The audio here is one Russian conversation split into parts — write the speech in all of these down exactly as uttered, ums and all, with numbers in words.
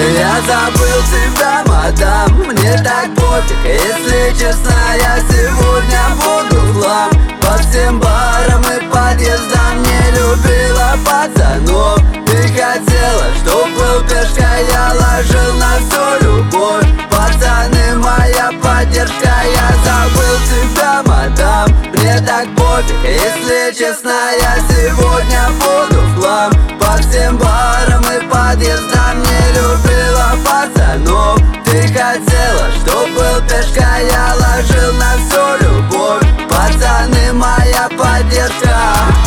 Я забыл тебя, мадам, мне так пофиг. Если честно, я сегодня буду в хлам. По всем барам и подъездам не любила пацанов. Ты хотела, чтоб был пешка, я ложил на всю любовь. Пацаны, моя поддержка, я забыл тебя, мадам, мне так пофиг. Если честно, я сегодня буду в хлам. По всем барам и подъездам не любила пацанов. Ты хотела, чтоб был пешка, я ложил на всю любовь. Пацаны, моя поддержка.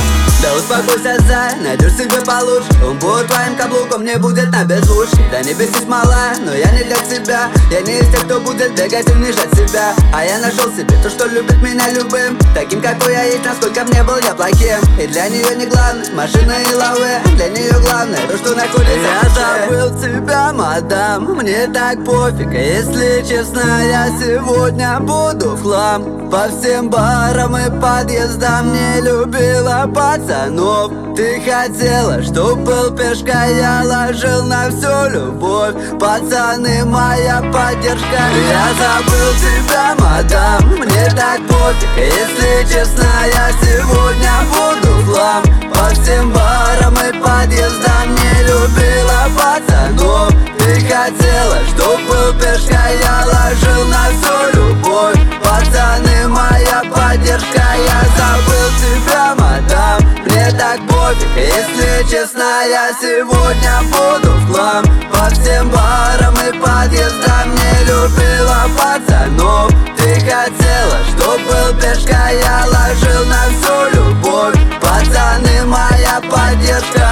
Да успокойся, зай, найдешь себе получше. Он будет твоим каблуком, не будет на беззвучке. Да не бесись, малая, но я не для тебя. Я не из тех, кто будет бегать и унижать себя. А я нашел себе то, что любит меня любым, таким, какой я есть, насколько б не был я плохим. И для нее не главное машина и лавы, для нее главное то, что находится. Я забыл тебя, мадам, мне так пофиг. Если честно, я сегодня буду в хлам. По всем барам и подъездам не любила пацанов. Ты хотела, чтоб был пешка, я ложил на всю любовь. Пацаны, моя поддержка. Я забыл тебя, мадам, мне так пофиг. Если честно, я сегодня буду в хлам. По всем барам и подъездам не любила пацанов. Ты хотела, чтоб был пешка, я ложил на всю любовь. Пацаны, моя поддержка. Я забыл тебя, мадам, мне так пофиг. Если честно, я сегодня буду в хлам. По всем барам и подъездам не любила пацанов. Ты хотела, чтоб был пешка, я ложил на всю любовь. Пацаны, моя поддержка.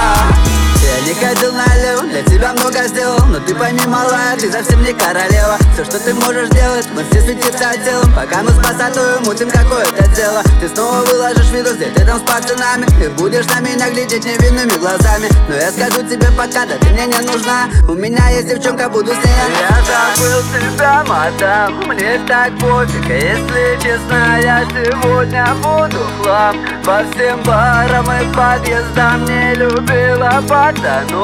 Я не ходил налево, для тебя много сделал, но ты пойми, малая, ты совсем не королева. Все, что ты можешь делать, мы все светимся телом. Пока мы с пассатою мутим какое-то дело. Ты снова выложишь видос, где ты там с пацанами, и будешь на меня глядеть невинными глазами. Но я скажу тебе пока, да ты мне не нужна. У меня есть девчонка, буду с ней. Я забыл тебя, мадам, мне так пофиг. Если честно, я сегодня буду в хлам. По всем барам и подъездам не любила пацанов.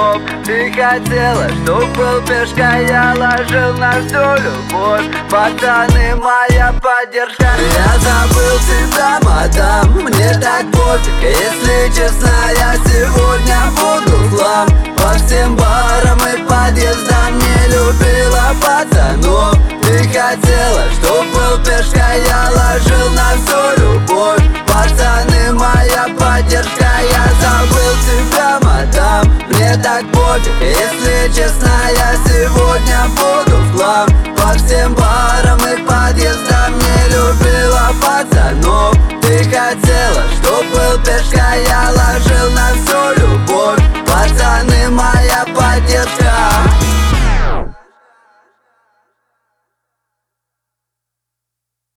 Ты хотела, чтоб был пешка, я ложил на всю любовь. Пацаны, моя поддержка. Я забыл тебя, мадам, мне так пофиг. Если честно, я сегодня буду в хлам. По всем барам и подъездам не любила пацанов. Ты хотела, чтоб был пешка, я ложил на всю любовь. Пацаны, моя поддержка. Я забыл тебя, мадам, мне так пофиг. Если честно, я сегодня